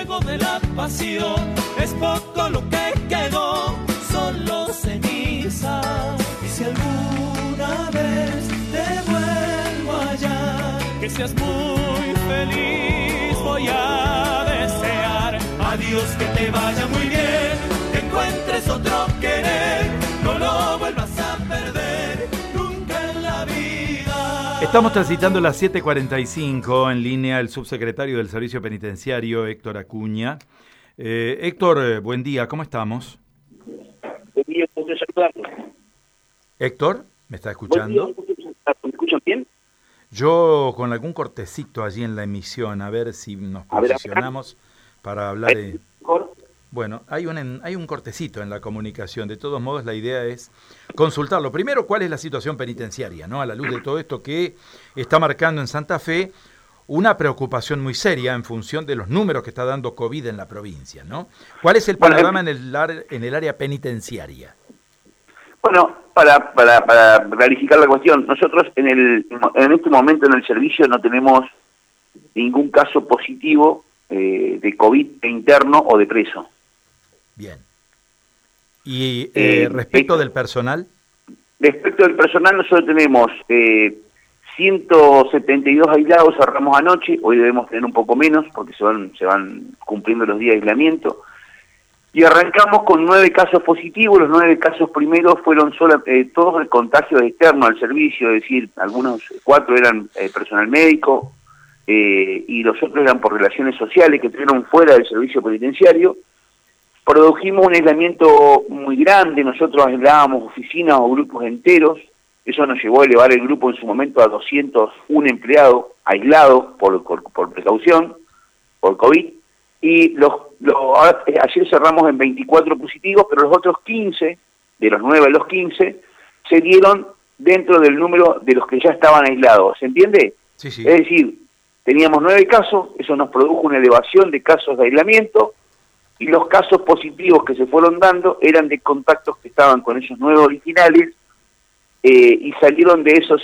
fuego de la pasión. Es poco lo que quedó, solo ceniza. Y si alguna vez te vuelvo a hallar, que seas muy feliz, voy a desear. Adiós, que te vaya muy bien, que encuentres otro querer, no lo vuelvas a perder nunca en la vida. Estamos transitando las 7:45, en línea el subsecretario del Servicio Penitenciario, Héctor Acuña. Héctor, buen día, ¿cómo estamos? Buen día, ¿puedo saludarlo? Héctor, ¿me está escuchando? ¿Me escuchan bien? Yo con algún cortecito allí en la emisión, a ver si nos posicionamos para hablar de... Bueno, hay un cortecito en la comunicación. De todos modos, la idea es consultarlo. Primero, ¿cuál es la situación penitenciaria, ¿no? A la luz de todo esto que está marcando en Santa Fe una preocupación muy seria en función de los números que está dando COVID en la provincia, ¿no? ¿Cuál es el panorama en el área penitenciaria? Bueno, para clarificar la cuestión, nosotros en este momento en el servicio no tenemos ningún caso positivo de COVID de interno o de preso. Bien. ¿Y respecto del personal? Respecto del personal, nosotros tenemos 172 aislados, cerramos anoche, hoy debemos tener un poco menos porque se van cumpliendo los días de aislamiento. Y arrancamos con 9 casos positivos. Los 9 casos primeros fueron todos de contagio externo al servicio, es decir, algunos 4 eran personal médico y los otros eran por relaciones sociales que estuvieron fuera del servicio penitenciario. Produjimos un aislamiento muy grande, nosotros aislábamos oficinas o grupos enteros, eso nos llevó a elevar el grupo en su momento a 201 empleados aislados por precaución, por COVID. Y ayer cerramos en 24 positivos, pero los otros 15, de los 9 a los 15, se dieron dentro del número de los que ya estaban aislados. ¿Se entiende? Sí, sí. Es decir, teníamos 9 casos, eso nos produjo una elevación de casos de aislamiento, y los casos positivos que se fueron dando eran de contactos que estaban con esos 9 originales, y salieron de esos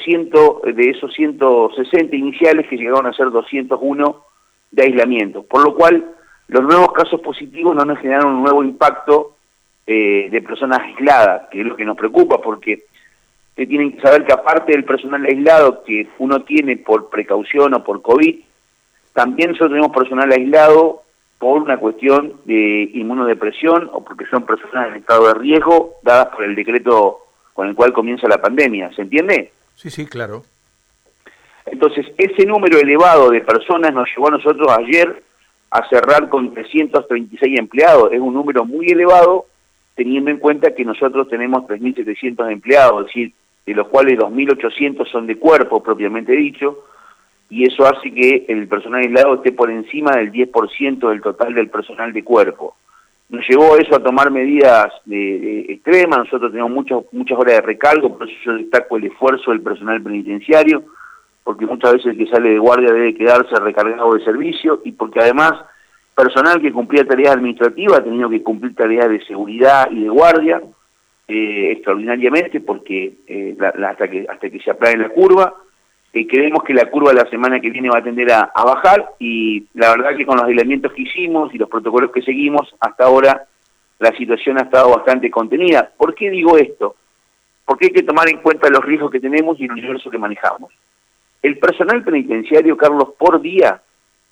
160 iniciales que llegaron a ser 201 de aislamiento. Por lo cual, los nuevos casos positivos no nos generaron un nuevo impacto de personas aisladas, que es lo que nos preocupa, porque ustedes tienen que saber que aparte del personal aislado que uno tiene por precaución o por COVID, también nosotros tenemos personal aislado por una cuestión de inmunodepresión o porque son personas en estado de riesgo dadas por el decreto con el cual comienza la pandemia. ¿Se entiende? Sí, sí, claro. Entonces, ese número elevado de personas nos llevó a nosotros ayer a cerrar con 336 empleados. Es un número muy elevado, teniendo en cuenta que nosotros tenemos 3.700 empleados, es decir, de los cuales 2.800 son de cuerpo, propiamente dicho, y eso hace que el personal aislado esté por encima del 10% del total del personal de cuerpo. Nos llevó eso a tomar medidas extremas. Nosotros tenemos muchas horas de recargo, por eso yo destaco el esfuerzo del personal penitenciario, porque muchas veces el que sale de guardia debe quedarse recargado de servicio, y porque además personal que cumplía tareas administrativas ha tenido que cumplir tareas de seguridad y de guardia extraordinariamente, porque hasta que se aplane la curva. Creemos que la curva la semana que viene va a tender a bajar, y la verdad que con los aislamientos que hicimos y los protocolos que seguimos, hasta ahora la situación ha estado bastante contenida. ¿Por qué digo esto? Porque hay que tomar en cuenta los riesgos que tenemos y el universo que manejamos. El personal penitenciario, Carlos, por día,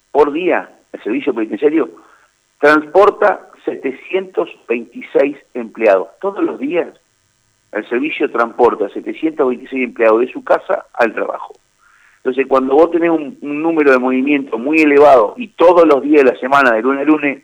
el servicio penitenciario transporta 726 empleados. Todos los días el servicio transporta 726 empleados de su casa al trabajo. Entonces, cuando vos tenés un número de movimiento muy elevado y todos los días de la semana, de lunes a lunes,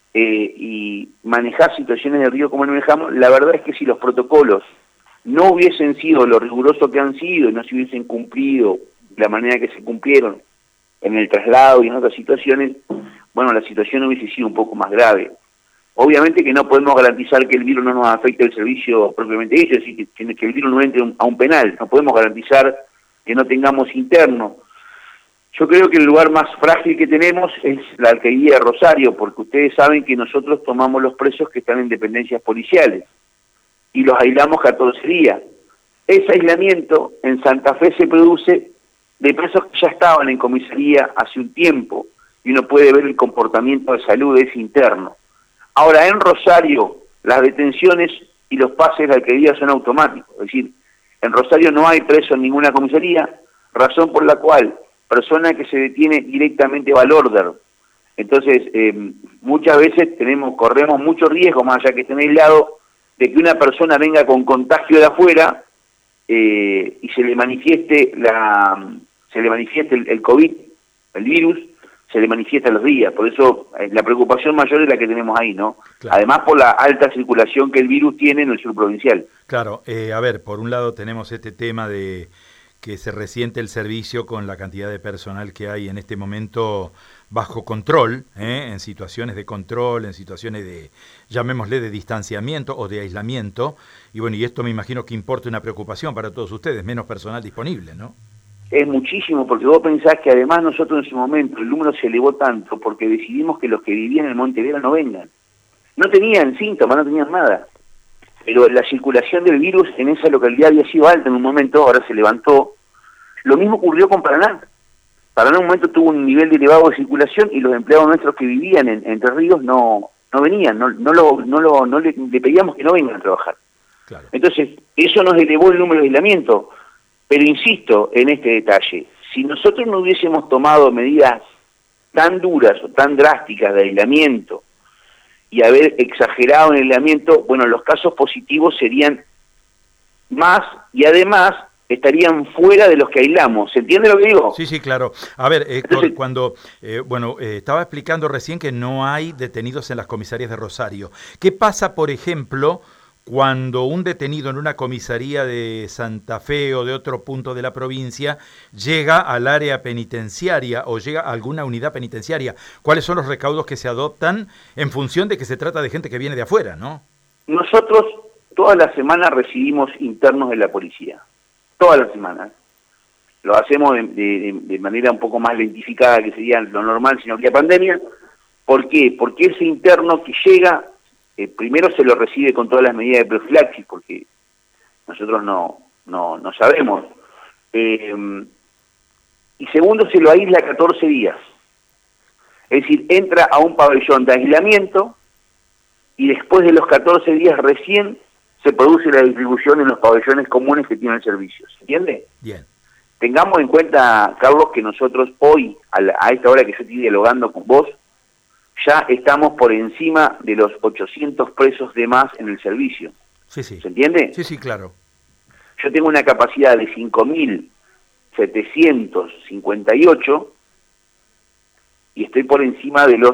y manejás situaciones de riesgo como manejamos, la verdad es que si los protocolos no hubiesen sido lo rigurosos que han sido y no se hubiesen cumplido de la manera que se cumplieron en el traslado y en otras situaciones, bueno, la situación hubiese sido un poco más grave. Obviamente que no podemos garantizar que el virus no nos afecte el servicio propiamente dicho, es decir, que el virus no entre a un penal, no podemos garantizar que no tengamos interno. Yo creo que el lugar más frágil que tenemos es la alcaldía de Rosario, porque ustedes saben que nosotros tomamos los presos que están en dependencias policiales y los aislamos 14 días. Ese aislamiento en Santa Fe se produce de presos que ya estaban en comisaría hace un tiempo, y uno puede ver el comportamiento de salud es interno. Ahora, en Rosario, las detenciones y los pases de alcaldía son automáticos, es decir, en Rosario no hay preso en ninguna comisaría, razón por la cual persona que se detiene directamente va al order. Entonces, muchas veces corremos mucho riesgo, más allá que esté aislado, de que una persona venga con contagio de afuera y se le manifieste el COVID, el virus, se le manifiesta los días. Por eso la preocupación mayor es la que tenemos ahí, ¿no? Claro. Además por la alta circulación que el virus tiene en el sur provincial. Claro, a ver, por un lado tenemos este tema de que se resiente el servicio con la cantidad de personal que hay en este momento bajo control, en situaciones de control, en situaciones de, llamémosle, de distanciamiento o de aislamiento, y bueno, y esto me imagino que importa una preocupación para todos ustedes, menos personal disponible, ¿no? Es muchísimo, porque vos pensás que además nosotros en su momento el número se elevó tanto porque decidimos que los que vivían en Monte Vera no vengan. No tenían síntomas, no tenían nada. Pero la circulación del virus en esa localidad había sido alta en un momento, ahora se levantó. Lo mismo ocurrió con Paraná. Paraná en un momento tuvo un nivel de elevado de circulación y los empleados nuestros que vivían en Entre Ríos no venían, le pedíamos que no vengan a trabajar. Claro. Entonces, eso nos elevó el número de aislamiento. Pero insisto en este detalle, si nosotros no hubiésemos tomado medidas tan duras o tan drásticas de aislamiento y haber exagerado en el aislamiento, bueno, los casos positivos serían más y además estarían fuera de los que aislamos. ¿Se entiende lo que digo? Sí, sí, claro. A ver, Héctor, cuando, estaba explicando recién que no hay detenidos en las comisarías de Rosario. ¿Qué pasa, por ejemplo, cuando un detenido en una comisaría de Santa Fe o de otro punto de la provincia llega al área penitenciaria o llega a alguna unidad penitenciaria? ¿Cuáles son los recaudos que se adoptan en función de que se trata de gente que viene de afuera, no? Nosotros toda la semana recibimos internos de la policía. Todas las semanas. Lo hacemos de manera un poco más lentificada que sería lo normal si no habría pandemia. ¿Por qué? Porque ese interno que llega... primero se lo recibe con todas las medidas de profilaxis, porque nosotros no sabemos. Y segundo, se lo aísla 14 días. Es decir, entra a un pabellón de aislamiento y después de los 14 días recién se produce la distribución en los pabellones comunes que tiene el servicio. ¿Se entiende? Bien. Tengamos en cuenta, Carlos, que nosotros hoy, a esta hora que yo estoy dialogando con vos, ya estamos por encima de los 800 presos de más en el servicio. Sí, sí. ¿Se entiende? Sí, sí, claro. Yo tengo una capacidad de 5.758 y estoy por encima de los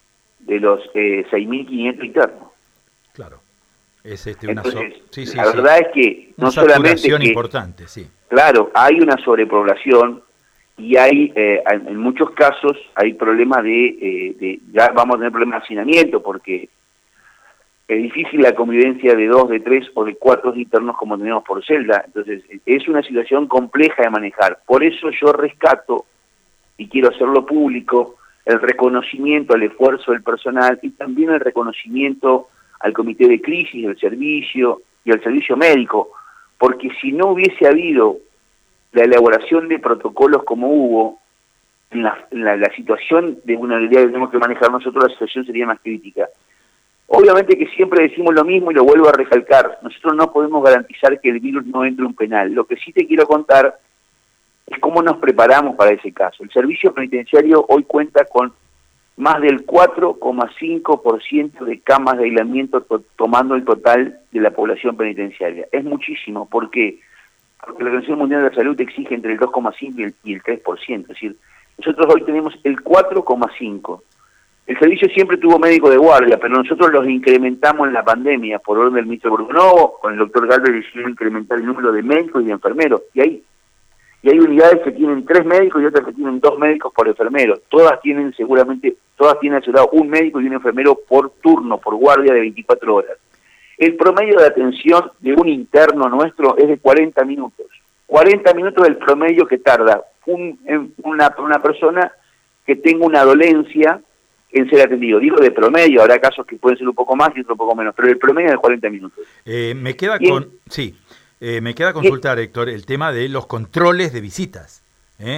6.500 internos. Claro. Es Entonces, sí, la verdad es que no solamente que, importante, sí. Claro, hay una sobrepoblación. Y hay, en muchos casos, hay problemas ya vamos a tener problemas de hacinamiento, porque es difícil la convivencia de 2, de 3 o de 4 internos como tenemos por celda. Entonces, es una situación compleja de manejar. Por eso yo rescato, y quiero hacerlo público, el reconocimiento al esfuerzo del personal y también el reconocimiento al comité de crisis del servicio y al servicio médico, porque si no hubiese habido la elaboración de protocolos como hubo, en la situación de vulnerabilidad que tenemos que manejar nosotros, la situación sería más crítica. Obviamente que siempre decimos lo mismo y lo vuelvo a recalcar, nosotros no podemos garantizar que el virus no entre a un penal. Lo que sí te quiero contar es cómo nos preparamos para ese caso. El servicio penitenciario hoy cuenta con más del 4,5% de camas de aislamiento tomando el total de la población penitenciaria. Es muchísimo, ¿por qué? Porque la Organización Mundial de la Salud exige entre el 2,5 y el 3%, es decir, nosotros hoy tenemos el 4,5%. El servicio siempre tuvo médico de guardia, pero nosotros los incrementamos en la pandemia, por orden del ministro Borgonovo, con el doctor Galvez decidió incrementar el número de médicos y de enfermeros, y hay unidades que tienen 3 médicos y otras que tienen 2 médicos por enfermero, todas tienen asegurado un médico y un enfermero por turno, por guardia de 24 horas. El promedio de atención de un interno nuestro es de 40 minutos. 40 minutos es el promedio que tarda una persona que tenga una dolencia en ser atendido. Digo de promedio, habrá casos que pueden ser un poco más y otro un poco menos, pero el promedio es de 40 minutos. Me queda consultar, Héctor, el tema de los controles de visitas,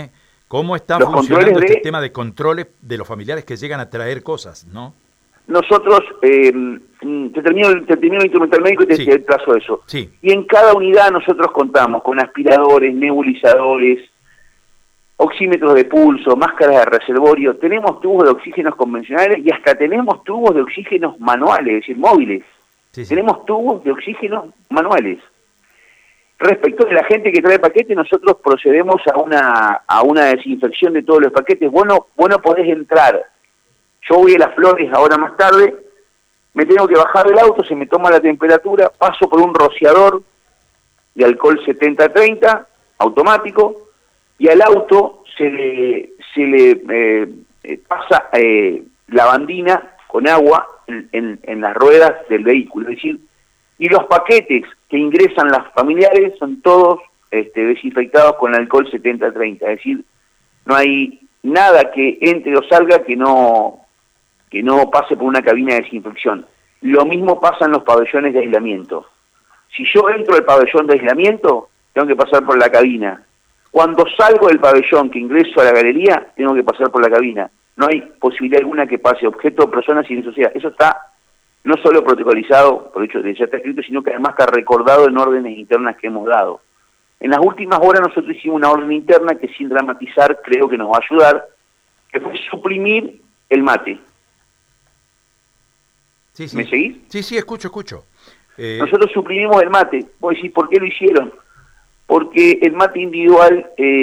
¿Cómo está funcionando este tema de controles de los familiares que llegan a traer cosas, no? Nosotros, te termino el instrumental médico y te trazo eso. Sí. Y en cada unidad nosotros contamos con aspiradores, nebulizadores, oxímetros de pulso, máscaras de reservorio, tenemos tubos de oxígenos convencionales y hasta tenemos tubos de oxígenos manuales, es decir, móviles. Sí. Tenemos tubos de oxígenos manuales. Respecto de la gente que trae paquetes, nosotros procedemos a una desinfección de todos los paquetes. Vos no podés entrar. Yo voy a Las Flores ahora más tarde, me tengo que bajar del auto, se me toma la temperatura, paso por un rociador de alcohol 70-30, automático, y al auto se le pasa lavandina con agua en las ruedas del vehículo. Es decir, y los paquetes que ingresan las familiares son todos desinfectados con alcohol 70-30. Es decir, no hay nada que entre o salga que no pase por una cabina de desinfección. Lo mismo pasa en los pabellones de aislamiento. Si yo entro al pabellón de aislamiento, tengo que pasar por la cabina. Cuando salgo del pabellón, que ingreso a la galería, tengo que pasar por la cabina. No hay posibilidad alguna que pase objeto o persona sin sociedad. Eso está no solo protocolizado, por hecho de ya está escrito, sino que además está recordado en órdenes internas que hemos dado. En las últimas horas nosotros hicimos una orden interna que, sin dramatizar, creo que nos va a ayudar, que fue suprimir el mate. Sí. ¿Me seguís? Sí, escucho. Nosotros suprimimos el mate. Vos decís, ¿por qué lo hicieron? Porque el mate individual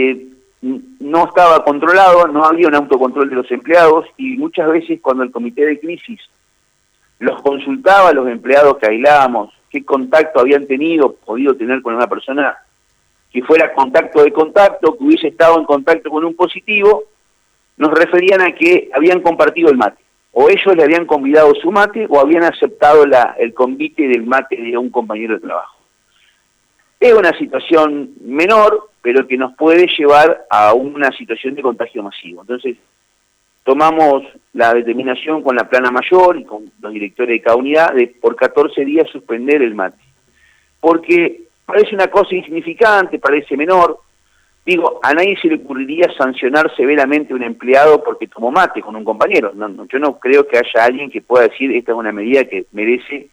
no estaba controlado, no había un autocontrol de los empleados, y muchas veces cuando el comité de crisis los consultaba a los empleados que aislábamos, qué contacto habían podido tener con una persona que fuera contacto de contacto, que hubiese estado en contacto con un positivo, nos referían a que habían compartido el mate. O ellos le habían convidado su mate o habían aceptado el convite del mate de un compañero de trabajo. Es una situación menor, pero que nos puede llevar a una situación de contagio masivo. Entonces, tomamos la determinación con la plana mayor y con los directores de cada unidad de por 14 días suspender el mate. Porque parece una cosa insignificante, parece menor. Digo, a nadie se le ocurriría sancionar severamente a un empleado porque tomó mate con un compañero. Yo no creo que haya alguien que pueda decir esta es una medida que merece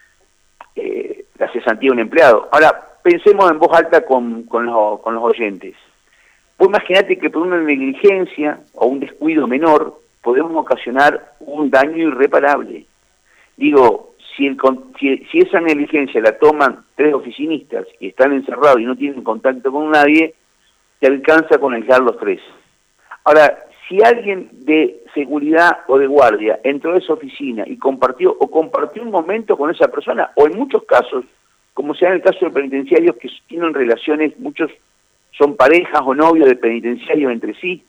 la cesantía de un empleado. Ahora, pensemos en voz alta con los oyentes. Vos imaginate que por una negligencia o un descuido menor podemos ocasionar un daño irreparable. Digo, si esa negligencia la toman 3 oficinistas y están encerrados y no tienen contacto con nadie, te alcanza con aislar los 3. Ahora, si alguien de seguridad o de guardia entró a esa oficina y compartió un momento con esa persona, o en muchos casos, como sea en el caso de penitenciarios que tienen relaciones, muchos son parejas o novios de penitenciarios entre sí,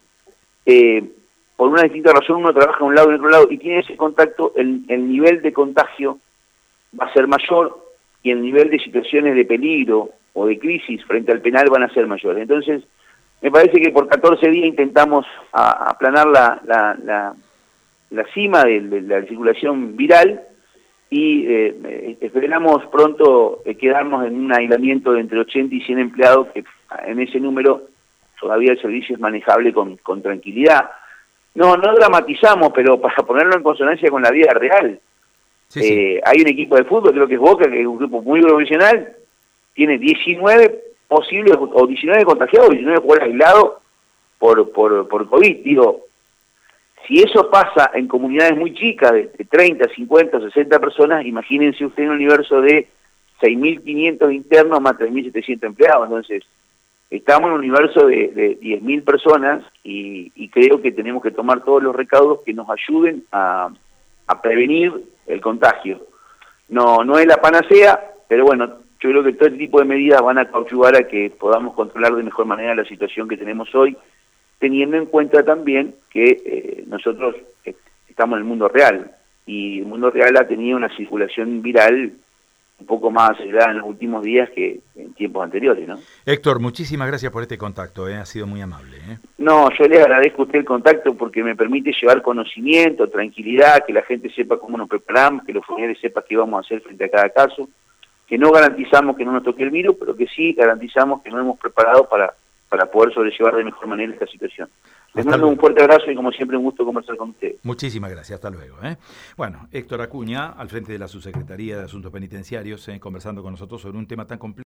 por una distinta razón uno trabaja de un lado y de otro lado y tiene ese contacto, el nivel de contagio va a ser mayor y el nivel de situaciones de peligro o de crisis frente al penal van a ser mayores. Entonces, me parece que por 14 días intentamos aplanar la cima de la circulación viral y esperamos pronto quedarnos en un aislamiento de entre 80 y 100 empleados, que en ese número todavía el servicio es manejable con tranquilidad. No dramatizamos, pero para ponerlo en consonancia con la vida real. Sí. Hay un equipo de fútbol, creo que es Boca, que es un grupo muy profesional, tiene 19 posibles, o 19 contagiados, 19 jugadores aislados por COVID. Digo, si eso pasa en comunidades muy chicas, de 30, 50, 60 personas, imagínense usted en un universo de 6.500 internos más 3.700 empleados. Entonces, estamos en un universo de 10.000 personas y creo que tenemos que tomar todos los recaudos que nos ayuden a prevenir el contagio. No es la panacea, pero bueno, yo creo que todo este tipo de medidas van a coadyuvar a que podamos controlar de mejor manera la situación que tenemos hoy, teniendo en cuenta también que nosotros estamos en el mundo real, y el mundo real ha tenido una circulación viral un poco más acelerada en los últimos días que en tiempos anteriores, ¿no? Héctor, muchísimas gracias por este contacto, ha sido muy amable. No, yo le agradezco a usted el contacto porque me permite llevar conocimiento, tranquilidad, que la gente sepa cómo nos preparamos, que los familiares sepan qué vamos a hacer frente a cada caso, que no garantizamos que no nos toque el virus, pero que sí garantizamos que nos hemos preparado para para poder sobrellevar de mejor manera esta situación. Les mando un fuerte abrazo y como siempre un gusto conversar con ustedes. Muchísimas gracias, hasta luego. Bueno, Héctor Acuña, al frente de la Subsecretaría de Asuntos Penitenciarios, conversando con nosotros sobre un tema tan complejo.